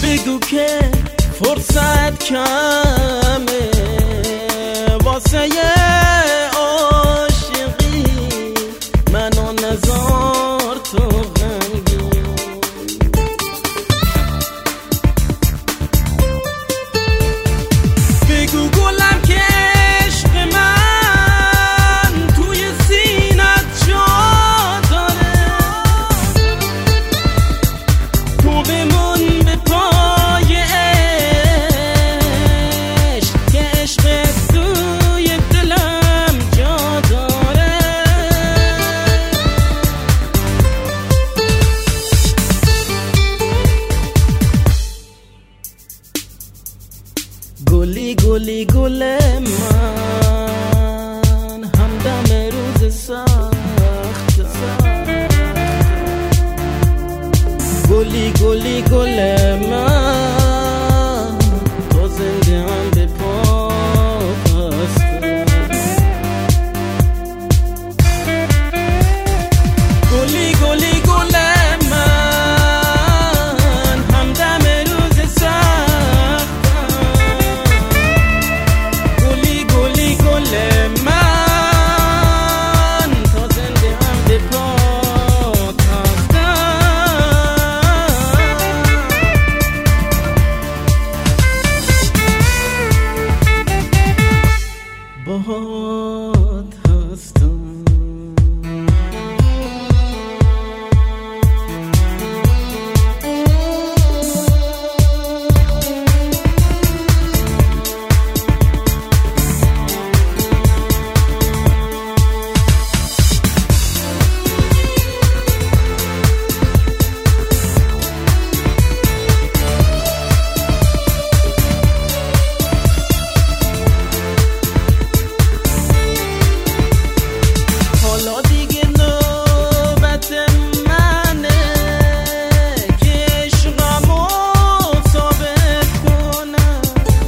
بگو که فرصت کمه واسه عاشقی، منو نزار تو غمگین. بگو گلم که عشق من توی سینت جا داره، تو بمون به پای عشق که عشق توی دلم جا داره. گلی گلی گل من همدم روز سخت، گلی گلی گل من تو زنده هم به پا بسته. گلی گلی گل من همدم روز سخت، گلی گلی گل من تا زنده هم به پا باهات هستم. حالا دیگه نوبت منه که عشقمو ثابت کنم،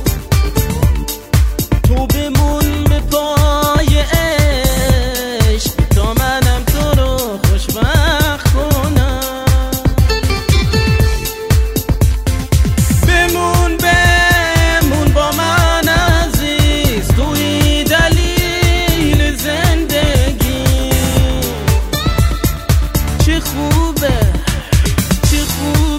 تو بمون به پای عشق تا منم تو رو خوشبخت کنم. بمون با من عزیز، توی دلیل زندگی. چه خوبه